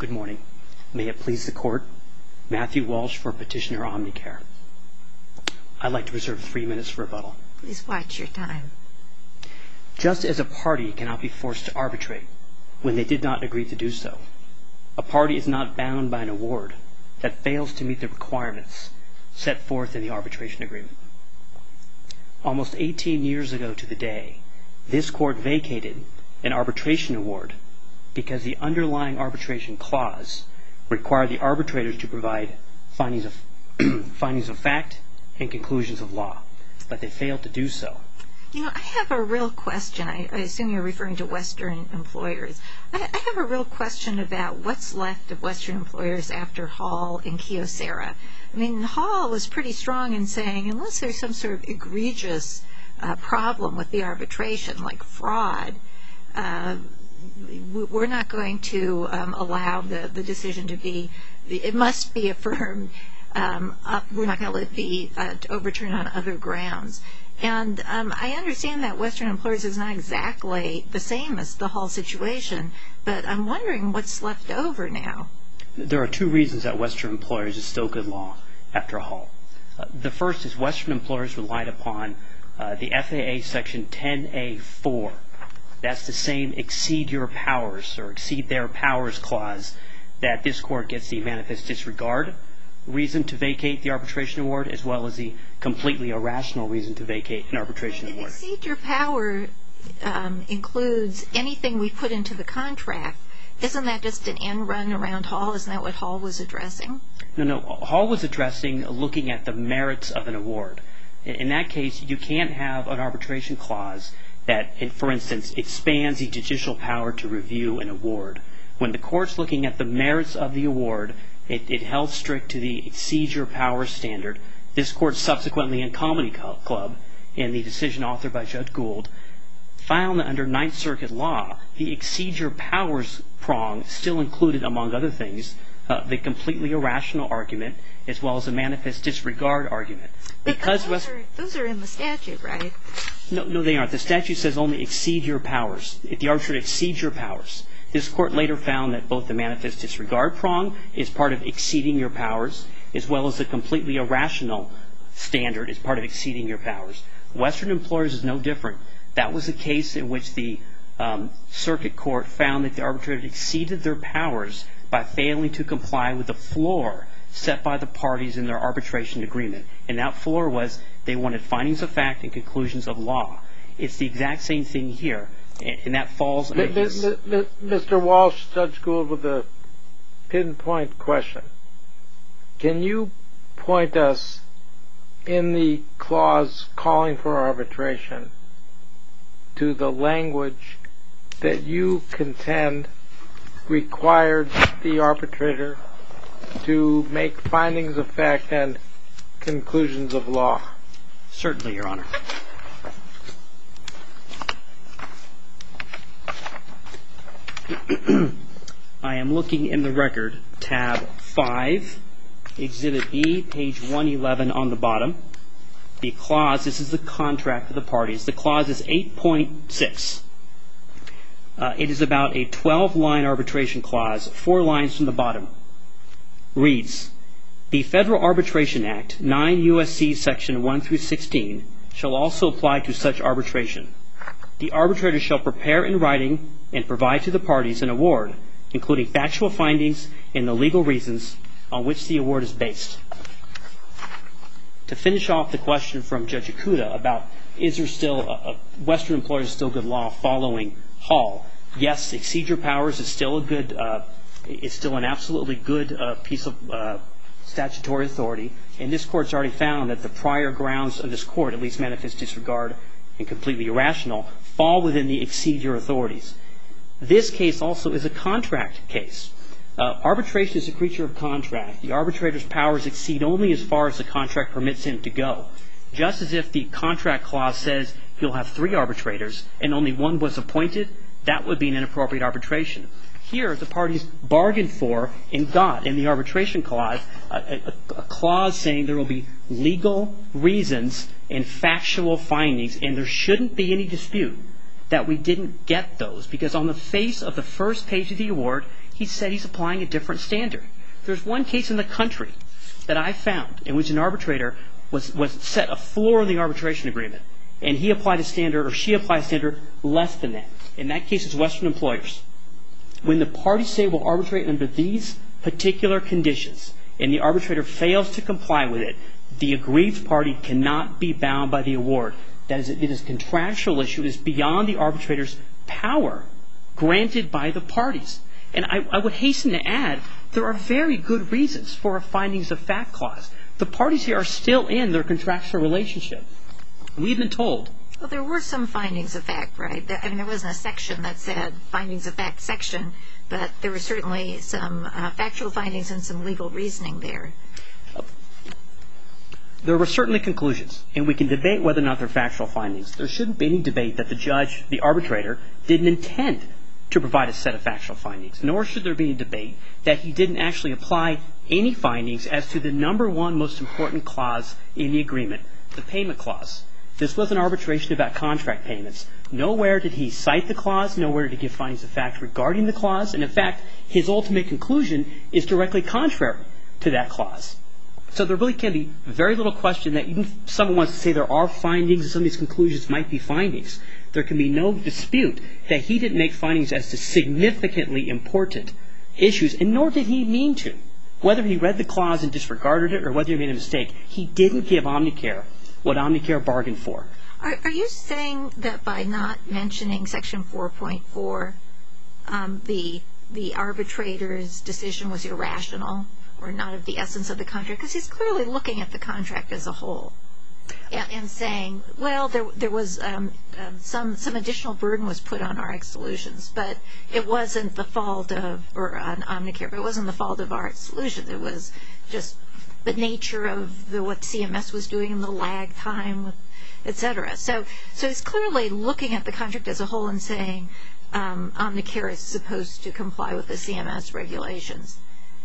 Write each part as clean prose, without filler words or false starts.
Good morning. May it please the Court, Matthew Walsh for Petitioner Omnicare. I'd like to reserve 3 minutes for rebuttal. Please watch your time. Just as a party cannot be forced to arbitrate when they did not agree to do so, a party is not bound by an award that fails to meet the requirements set forth in the arbitration agreement. Almost 18 years ago to the day, this Court vacated an arbitration award because the underlying arbitration clause required the arbitrators to provide findings of fact and conclusions of law, but they failed to do so. You know, I have a real question. I assume you're referring to Western Employers. I have a real question about what's left of Western Employers after Hall and Kyocera. I mean, Hall was pretty strong in saying unless there's some sort of egregious problem with the arbitration, like fraud, we're not going to allow the decision to be, it must be affirmed, we're not going to let it be overturned on other grounds. And I understand that Western Employers is not exactly the same as the Hall situation, but I'm wondering what's left over now. There are two reasons that Western Employers is still good law after Hall. The first is Western Employers relied upon the FAA Section 10A4. That's the same exceed your powers or exceed their powers clause that this Court gets the manifest disregard reason to vacate the arbitration award, as well as the completely irrational reason to vacate an arbitration award. Exceed your power includes anything we put into the contract. Isn't that just an end run around Hall? Isn't that what Hall was addressing? No. Hall was addressing looking at the merits of an award. In that case, you can't have an arbitration clause that, for instance, expands the judicial power to review an award. When the Court's looking at the merits of the award, it held strict to the exceed your power standard. This Court subsequently in Comedy Club, in the decision authored by Judge Gould, found that under Ninth Circuit law, the exceed your powers prong still included, among other things, the completely irrational argument, as well as a manifest disregard argument. Because those are in the statute, right? No, they aren't. The statute says only exceed your powers. If the arbitrator exceeds your powers. This Court later found that both the manifest disregard prong is part of exceeding your powers, as well as the completely irrational standard is part of exceeding your powers. Western Employers is no different. That was a case in which the Circuit Court found that the arbitrator exceeded their powers by failing to comply with the floor set by the parties in their arbitration agreement. And that floor was they wanted findings of fact and conclusions of law. It's the exact same thing here, and that falls under this. Mr. Walsh, Judge Gould, with a pinpoint question. Can you point us in the clause calling for arbitration to the language that you contend required the arbitrator to make findings of fact and conclusions of law? Certainly, Your Honor. I am looking in the record, tab 5, Exhibit B, page 111 on the bottom. The clause, this is the contract of the parties. The clause is 8.6. It is about a 12-line arbitration clause, 4 lines from the bottom. Reads, the Federal Arbitration Act, 9 U.S.C. section 1 through 16, shall also apply to such arbitration. The arbitrator shall prepare in writing and provide to the parties an award, including factual findings and the legal reasons on which the award is based. To finish off the question from Judge Ikuda about is there still a Western Employers still good law following Hall? Yes, exceed your powers is still a good, it's still an absolutely good piece of statutory authority. And this Court's already found that the prior grounds of this Court, at least manifest disregard and completely irrational, fall within the exceed your authorities. This case also is a contract case. Arbitration is a creature of contract. The arbitrator's powers exceed only as far as the contract permits him to go. Just as if the contract clause says you'll have 3 arbitrators and only 1 was appointed, that would be an inappropriate arbitration. Here, the parties bargained for and got in the arbitration clause a clause saying there will be legal reasons and factual findings, and there shouldn't be any dispute that we didn't get those, because on the face of the first page of the award, he said he's applying a different standard. There's one case in the country that I found in which an arbitrator was set a floor in the arbitration agreement, and he applied a standard, or she applied a standard less than that. In that case, it's Western Employers. When the parties say we'll arbitrate under these particular conditions, and the arbitrator fails to comply with it, the aggrieved party cannot be bound by the award. That is, it is a contractual issue. It is beyond the arbitrator's power granted by the parties. And I would hasten to add, there are very good reasons for a findings of fact clause. The parties here are still in their contractual relationship. We've been told. Well, there were some findings of fact, right? I mean, there wasn't a section that said findings of fact section, but there were certainly some factual findings and some legal reasoning there. There were certainly conclusions, and we can debate whether or not they're factual findings. There shouldn't be any debate that the judge, the arbitrator, didn't intend to provide a set of factual findings, nor should there be a debate that he didn't actually apply any findings as to the number one most important clause in the agreement, the payment clause. This was an arbitration about contract payments. Nowhere did he cite the clause, nowhere did he give findings of fact regarding the clause, and in fact, his ultimate conclusion is directly contrary to that clause. So there really can be very little question that even if someone wants to say there are findings and some of these conclusions might be findings, there can be no dispute that he didn't make findings as to significantly important issues, and nor did he mean to. Whether he read the clause and disregarded it or whether he made a mistake, he didn't give Omnicare what Omnicare bargained for. Are you saying that by not mentioning Section 4.4, the arbitrator's decision was irrational or not of the essence of the contract? Because he's clearly looking at the contract as a whole and saying, well, there was some additional burden was put on RX Solutions, but it wasn't the fault of, or on Omnicare, but it wasn't the fault of RX Solutions. It was just the nature of what CMS was doing and the lag time, et cetera. So he's clearly looking at the contract as a whole and saying Omnicare is supposed to comply with the CMS regulations.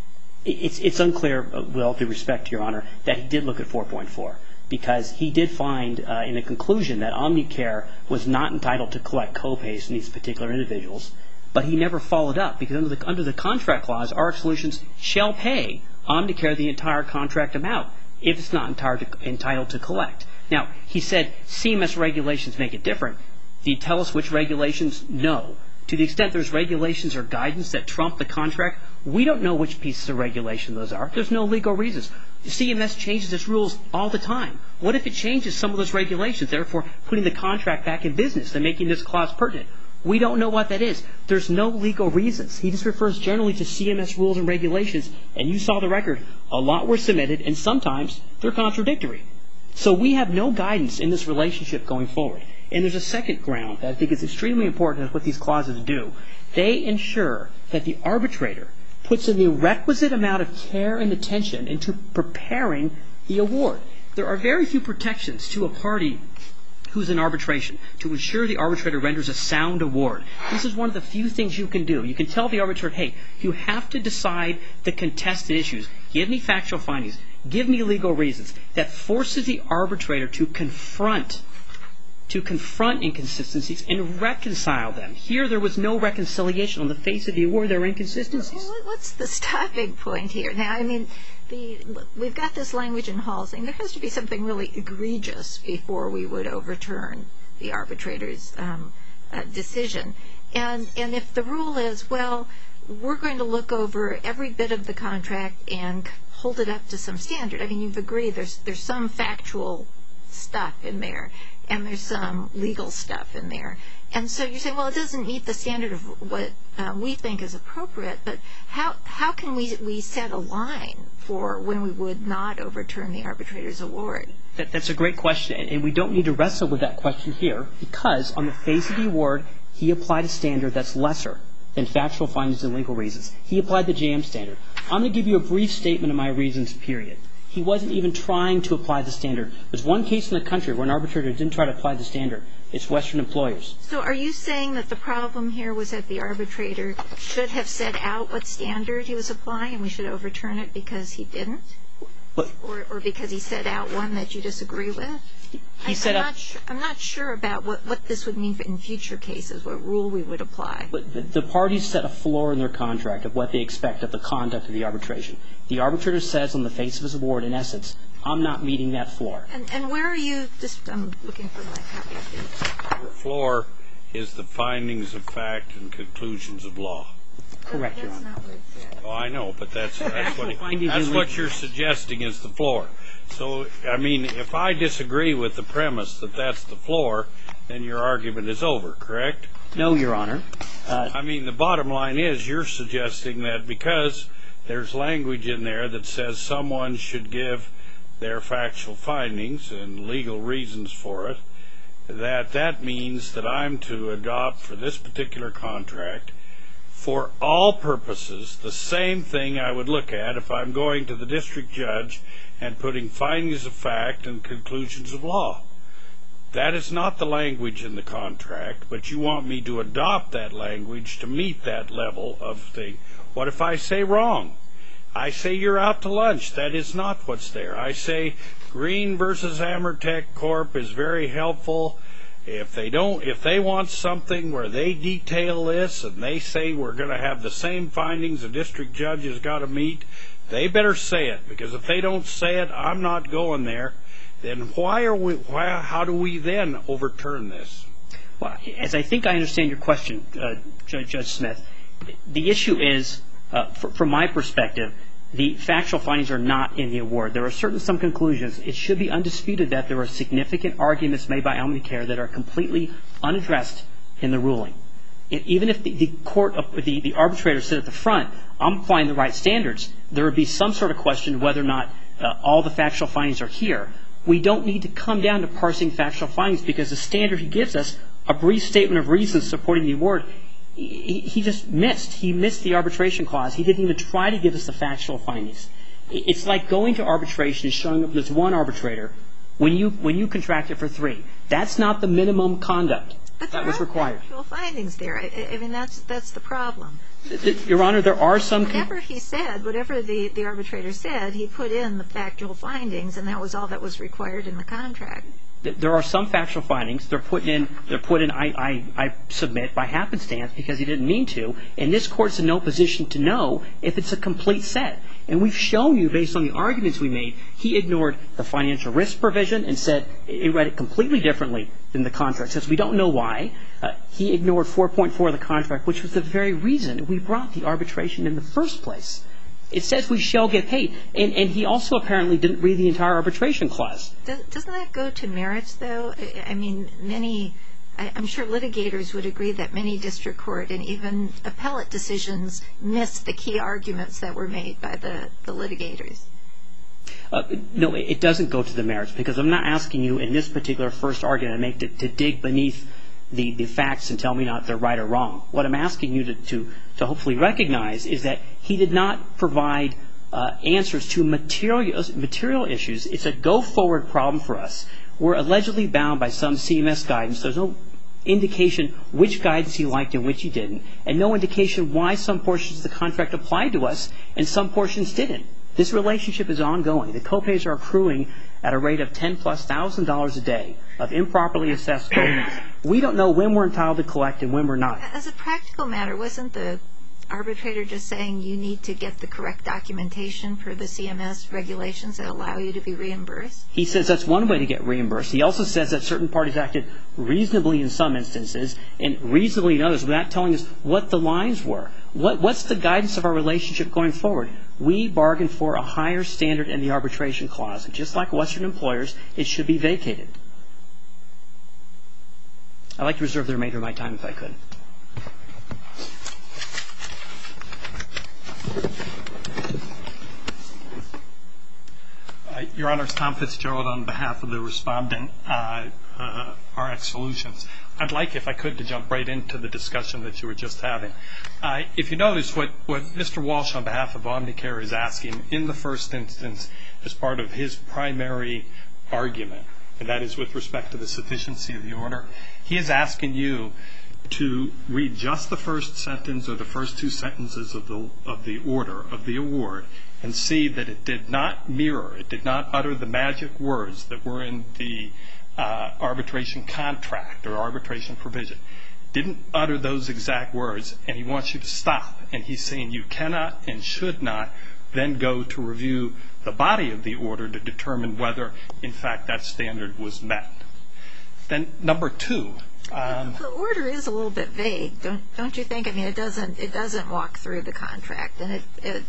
It's unclear, with all due respect to Your Honor, that he did look at 4.4, because he did find in a conclusion that Omnicare was not entitled to collect co-pays from these particular individuals, but he never followed up, because under the contract clause, RX Solutions shall pay Omnicare the entire contract amount if it's not entitled to collect. Now, he said CMS regulations make it different. Do you tell us which regulations? No. To the extent there's regulations or guidance that trump the contract, we don't know which pieces of regulation those are. There's no legal reasons. CMS changes its rules all the time. What if it changes some of those regulations, therefore putting the contract back in business and making this clause pertinent? We don't know what that is. There's no legal reasons. He just refers generally to CMS rules and regulations, and you saw the record. A lot were submitted, and sometimes they're contradictory. So we have no guidance in this relationship going forward. And there's a second ground that I think is extremely important as what these clauses do. They ensure that the arbitrator puts in the requisite amount of care and attention into preparing the award. There are very few protections to a party who's in arbitration to ensure the arbitrator renders a sound award. This is one of the few things you can do. You can tell the arbitrator, hey, you have to decide the contested issues. Give me factual findings. Give me legal reasons. That forces the arbitrator to confront inconsistencies and reconcile them. Here there was no reconciliation. On the face of the award, there were inconsistencies. Well, what's the stopping point here? Now, I mean, we've got this language in Hall saying there has to be something really egregious before we would overturn the arbitrator's decision. And if the rule is, well, we're going to look over every bit of the contract and hold it up to some standard. I mean, you've agreed there's some factual stuff in there, and there's some legal stuff in there. And so you're saying, well, it doesn't meet the standard of what we think is appropriate, but how can we set a line for when we would not overturn the arbitrator's award? That's a great question, and we don't need to wrestle with that question here, because on the face of the award, he applied a standard that's lesser than factual findings and legal reasons. He applied the JM standard. I'm going to give you a brief statement of my reasons, period. He wasn't even trying to apply the standard. There's one case in the country where an arbitrator didn't try to apply the standard. It's Western Employers. So are you saying that the problem here was that the arbitrator should have set out what standard he was applying and we should overturn it because he didn't? Or because he set out one that you disagree with? I'm not sure about what this would mean in future cases, what rule we would apply. But the parties set a floor in their contract of what they expect of the conduct of the arbitration. The arbitrator says on the face of his award, in essence, I'm not meeting that floor. And where are you? I'm looking for my copy of this. The floor is the findings of fact and conclusions of law. Correct, Your Honor. That's not what it says. Oh, I know, but that's what you're suggesting is the floor. So, I mean, if I disagree with the premise that that's the floor, then your argument is over, correct? No, Your Honor. I mean, the bottom line is you're suggesting that because there's language in there that says someone should give their factual findings and legal reasons for it, that means that I'm to adopt for this particular contract, for all purposes, the same thing I would look at if I'm going to the district judge and putting findings of fact and conclusions of law. That is not the language in the contract, but you want me to adopt that language to meet that level of thing. What if I say wrong? I say you're out to lunch. That is not what's there. I say Green versus Amertech Corp is very helpful. If they want something where they detail this and they say we're going to have the same findings a district judge has got to meet, they better say it, because if they don't say it, I'm not going there. Then how do we then overturn this? Well, as I think I understand your question, Judge Smith, the issue is, from my perspective, the factual findings are not in the award. There are some conclusions. It should be undisputed that there are significant arguments made by Omnicare that are completely unaddressed in the ruling. Even if the arbitrator said at the front, I'm applying the right standards, there would be some sort of question whether or not all the factual findings are here. We don't need to come down to parsing factual findings, because the standard he gives us, a brief statement of reasons supporting the award, he just missed. He missed the arbitration clause. He didn't even try to give us the factual findings. It's like going to arbitration and showing up as one arbitrator when you contract it for 3. That's not the minimum conduct that was required. But there are factual findings there. I mean, that's the problem. Your Honor, there are some... Whatever he said, whatever the arbitrator said, he put in the factual findings, and that was all that was required in the contract. There are some factual findings. They're put in, I submit, by happenstance because he didn't mean to. And this Court's in no position to know if it's a complete set. And we've shown you, based on the arguments we made, he ignored the financial risk provision and said he read it completely differently than the contract. Since we don't know why, he ignored 4.4 of the contract, which was the very reason we brought the arbitration in the first place. It says we shall get paid. And he also apparently didn't read the entire arbitration clause. Doesn't that go to merits, though? I mean, I'm sure litigators would agree that many district court and even appellate decisions missed the key arguments that were made by the litigators. No, it doesn't go to the merits, because I'm not asking you in this particular first argument to dig beneath the facts and tell me not they're right or wrong. What I'm asking you to hopefully recognize is that he did not provide answers to material issues. It's a go-forward problem for us. We're allegedly bound by some CMS guidance. There's no indication which guidance he liked and which he didn't, and no indication why some portions of the contract applied to us and some portions didn't. This relationship is ongoing. The copays are accruing at a rate of $10,000+ a day of improperly assessed copays. We don't know when we're entitled to collect and when we're not. As a practical matter, wasn't the arbitrator just saying you need to get the correct documentation for the CMS regulations that allow you to be reimbursed? He says that's one way to get reimbursed. He also says that certain parties acted reasonably in some instances and reasonably in others without telling us what the lines were. What's the guidance of our relationship going forward? We bargained for a higher standard in the arbitration clause. And just like Western employers, it should be vacated. I'd like to reserve the remainder of my time if I could. Your Honor, Tom Fitzgerald on behalf of the respondent, RX Solutions. I'd like, if I could, to jump right into the discussion that you were just having. If you notice, what Mr. Walsh on behalf of Omnicare is asking in the first instance as part of his primary argument, and that is with respect to the sufficiency of the order, he is asking you to read just the first sentence or the first two sentences of the order of the award and see that it did not mirror, it did not utter the magic words that were in the arbitration contract or arbitration provision. Didn't utter those exact words, and he wants you to stop. And he's saying you cannot and should not then go to review the body of the order to determine whether, in fact, that standard was met. Then number two. The order is a little bit vague, don't you think? I mean, it doesn't walk through the contract, and it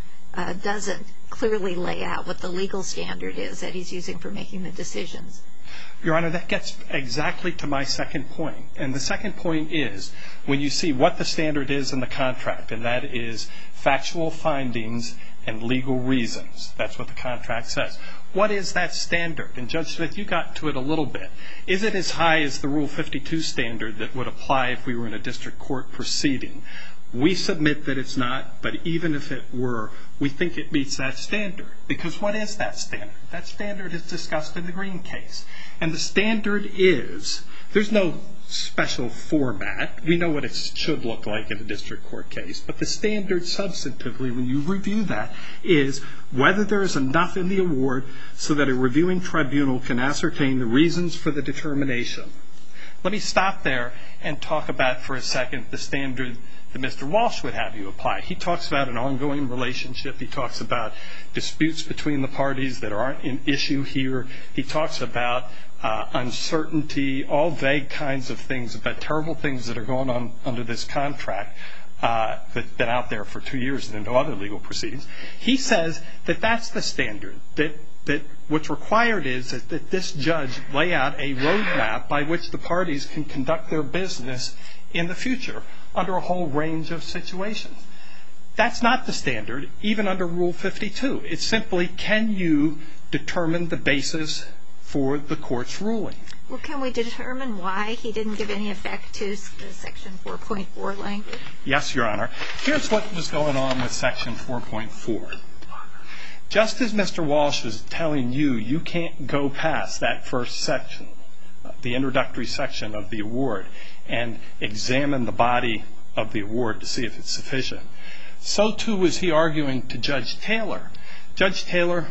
doesn't clearly lay out what the legal standard is that he's using for making the decisions. Your Honor, that gets exactly to my second point. And the second point is when you see what the standard is in the contract, and that is factual findings and legal reasons. That's what the contract says. What is that standard? And Judge Smith, you got to it a little bit. Is it as high as the Rule 52 standard that would apply if we were in a district court proceeding? We submit that it's not, but even if it were, we think it meets that standard. Because what is that standard? That standard is discussed in the Green case. And the standard is, there's no special format. We know what it should look like in a district court case. But the standard substantively, when you review that, is whether there is enough in the award so that a reviewing tribunal can ascertain the reasons for the determination. Let me stop there and talk about for a second the standard that Mr. Walsh would have you apply. He talks about an ongoing relationship. He talks about disputes between the parties that aren't an issue here. He talks about uncertainty, all vague kinds of things, about terrible things that are going on under this contract that's been out there for 2 years and no other legal proceedings. He says that that's the standard, that what's required is that this judge lay out a roadmap by which the parties can conduct their business in the future under a whole range of situations. That's not the standard, even under Rule 52. It's simply, can you determine the basis for the court's ruling? Well, can we determine why he didn't give any effect to the Section 4.4 language? Yes, Your Honor. Here's what was going on with Section 4.4. Just as Mr. Walsh was telling you, you can't go past that first section, the introductory section of the award, and examine the body of the award to see if it's sufficient. So, too, was he arguing to Judge Taylor. Judge Taylor,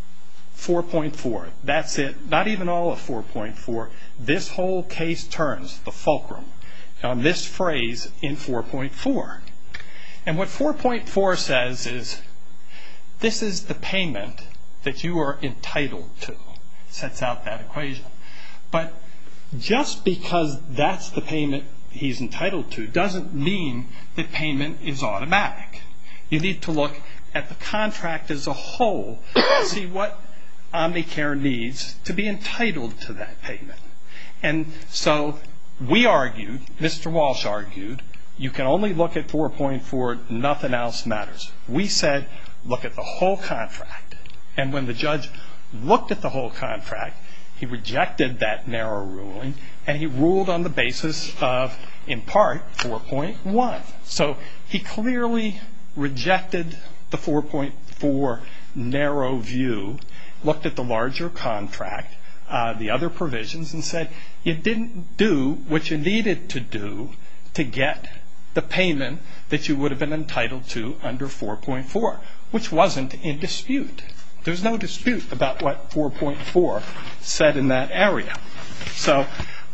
4.4. That's it. Not even all of 4.4. This whole case turns, the fulcrum, on this phrase in 4.4. And what 4.4 says is, this is the payment that you are entitled to. It sets out that equation. But just because that's the payment he's entitled to doesn't mean that payment is automatic. You need to look at the contract as a whole to see what Omnicare needs to be entitled to that payment. And so we argued, Mr. Walsh argued, you can only look at 4.4, nothing else matters. We said, look at the whole contract. And when the judge looked at the whole contract, he rejected that narrow ruling, and he ruled on the basis of, in part, 4.1. So he clearly rejected the 4.4 narrow view, looked at the larger contract, the other provisions, and said, you didn't do what you needed to do to get the payment that you would have been entitled to under 4.4, which wasn't in dispute. There's no dispute about what 4.4 said in that area. So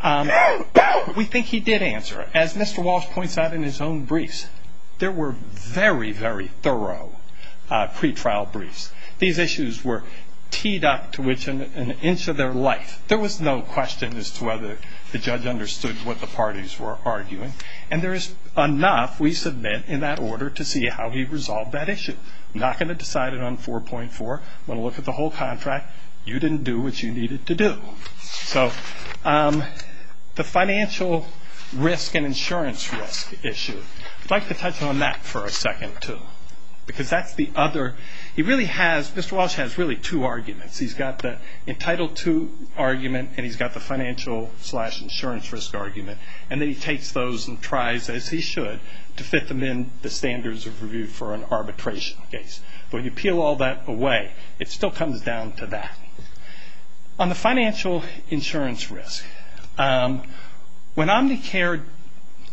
we think he did answer. As Mr. Walsh points out in his own briefs, there were very, very thorough pretrial briefs. These issues were teed up to within an inch of their life. There was no question as to whether the judge understood what the parties were arguing. And there is enough, we submit, in that order to see how he resolved that issue. I'm not going to decide it on 4.4. I'm going to look at the whole contract. You didn't do what you needed to do. So the financial risk and insurance risk issue, I'd like to touch on that for a second, too, because that's the other. He really has, Mr. Walsh has really two arguments. He's got the entitled to argument, and he's got the financial/insurance risk argument. And then he takes those and tries, as he should, to fit them in the standards of review for an arbitration case. But when you peel all that away, it still comes down to that. On the financial insurance risk, when Omnicare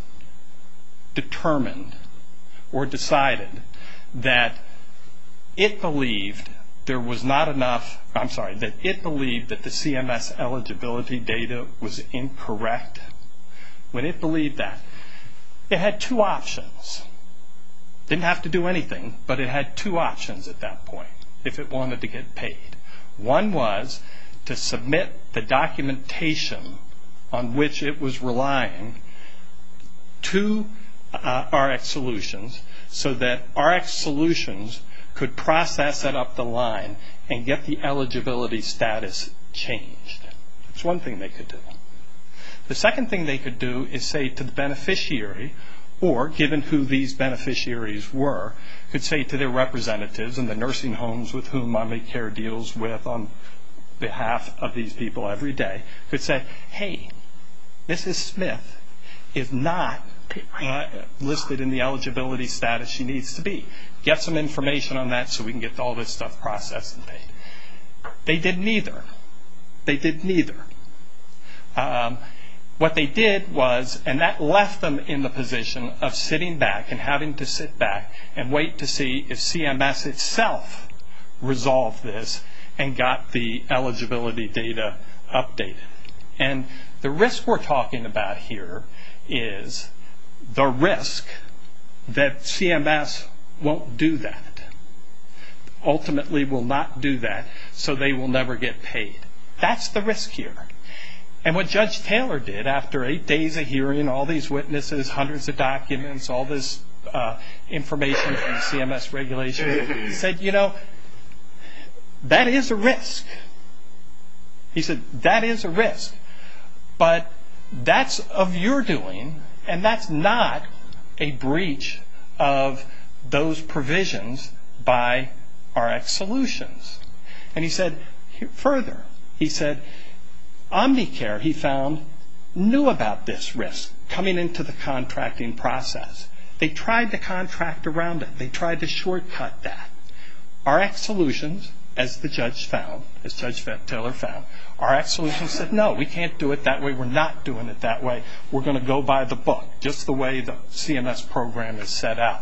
determined or decided that it believed there was not enough, that it believed that the CMS eligibility data was incorrect, when it believed that, it had two options. Didn't have to do anything, but it had two options at that point if it wanted to get paid. One was to submit the documentation on which it was relying to RX Solutions so that RX Solutions could process it up the line and get the eligibility status changed. That's one thing they could do. The second thing they could do is say to the beneficiary, or given who these beneficiaries were, could say to their representatives in the nursing homes with whom Omnicare deals with on behalf of these people every day, could say, hey, Mrs. Smith is not listed in the eligibility status she needs to be. Get some information on that so we can get all this stuff processed and paid. They did neither. What they did was, and that left them in the position of sitting back and having to sit back and wait to see if CMS itself resolved this and got the eligibility data updated. And the risk we're talking about here is the risk that CMS won't do that, ultimately will not do that, so they will never get paid. That's the risk here. And what Judge Taylor did after 8 days of hearing, all these witnesses, hundreds of documents, all this information from the CMS regulation, he said, that is a risk. He said, that is a risk. But that's of your doing, and that's not a breach of those provisions by RX Solutions. And he said, further, he said, Omnicare, he found, knew about this risk coming into the contracting process. They tried to contract around it. They tried to shortcut that. RX Solutions, as the judge found, as Judge Taylor found, RX Solutions said, no, we can't do it that way. We're not doing it that way. We're going to go by the book, just the way the CMS program is set out.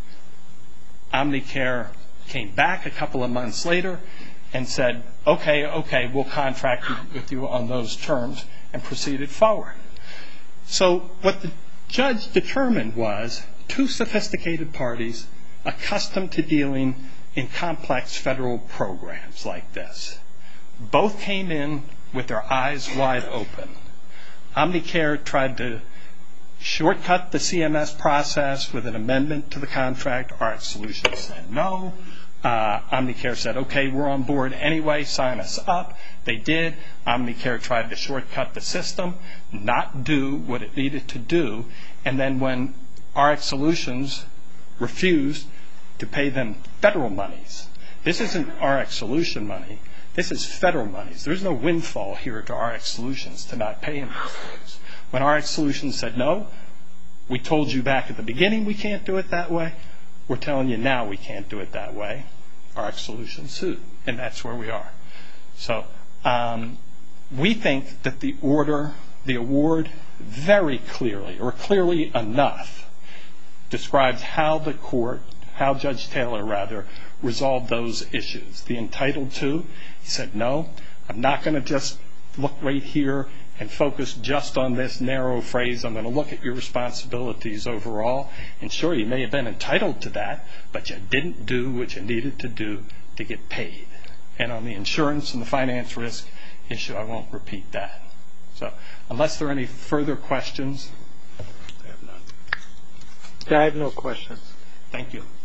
Omnicare came back a couple of months later and said, okay, we'll contract with you on those terms, and proceeded forward. So what the judge determined was two sophisticated parties accustomed to dealing in complex federal programs like this. Both came in with their eyes wide open. Omnicare tried to shortcut the CMS process with an amendment to the contract. RX Solutions said no. Omnicare said, okay, we're on board anyway, sign us up. They did. Omnicare tried to shortcut the system, not do what it needed to do, and then when RX Solutions refused to pay them federal monies, this isn't RX Solution money, this is federal monies. There's no windfall here to RX Solutions to not pay them those things. When RX Solutions said no, we told you back at the beginning we can't do it that way, we're telling you now we can't do it that way. RX Solutions sued, and that's where we are. So we think that the award very clearly, or clearly enough, describes how Judge Taylor resolved those issues. The entitled to, he said, no, I'm not going to just look right here and focus just on this narrow phrase. I'm going to look at your responsibilities overall. And sure, you may have been entitled to that, but you didn't do what you needed to do to get paid. And on the insurance and the finance risk issue, I won't repeat that. So unless there are any further questions. I have none. I have no questions. Thank you.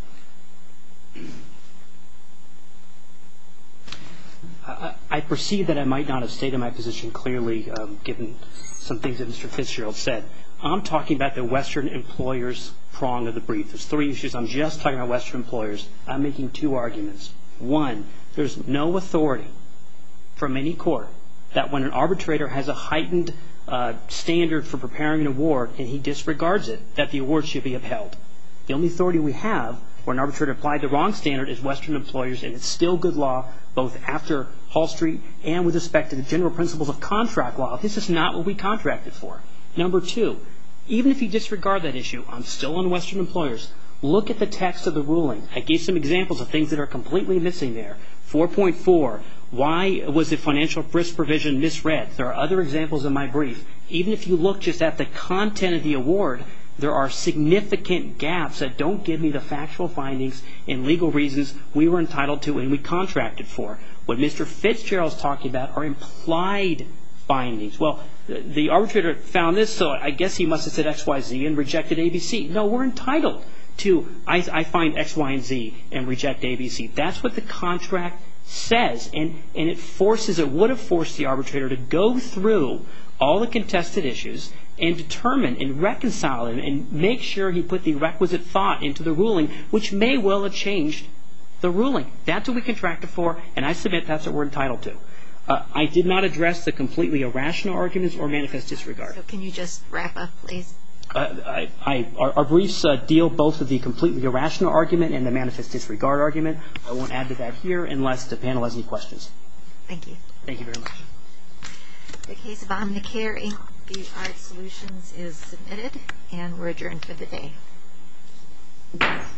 I perceive that I might not have stated my position clearly, given some things that Mr. Fitzgerald said. I'm talking about the Western employers prong of the brief. There's three issues. I'm just talking about Western employers. I'm making two arguments. One, there's no authority from any court that when an arbitrator has a heightened standard for preparing an award and he disregards it, that the award should be upheld. The only authority we have where an arbitrator applied the wrong standard is Western employers, and it's still good law both after Hall Street and with respect to the general principles of contract law. This is not what we contracted for. Number two, Even if you disregard that issue, I'm still on Western Employers. Look at the text of the ruling. I gave some examples of things that are completely missing there. 4.4, why was the financial risk provision misread? There are other examples in my brief. Even if you look just at the content of the award, there are significant gaps that don't give me the factual findings and legal reasons we were entitled to and we contracted for. What Mr. Fitzgerald is talking about are implied findings. Well, the arbitrator found this, so I guess he must have said X, Y, Z and rejected ABC. No, we're entitled to, I find X, Y, and Z and reject ABC. That's what the contract says, and it would have forced the arbitrator to go through all the contested issues and determine and reconcile them and make sure he put the requisite thought into the ruling, which may well have changed the ruling. That's what we contracted for, and I submit that's what we're entitled to. I did not address the completely irrational arguments or manifest disregard. So can you just wrap up, please? Our briefs deal both with the completely irrational argument and the manifest disregard argument. I won't add to that here unless the panel has any questions. Thank you. Thank you very much. The case of Omnicare Inc. Art Solutions is submitted, and we're adjourned for the day.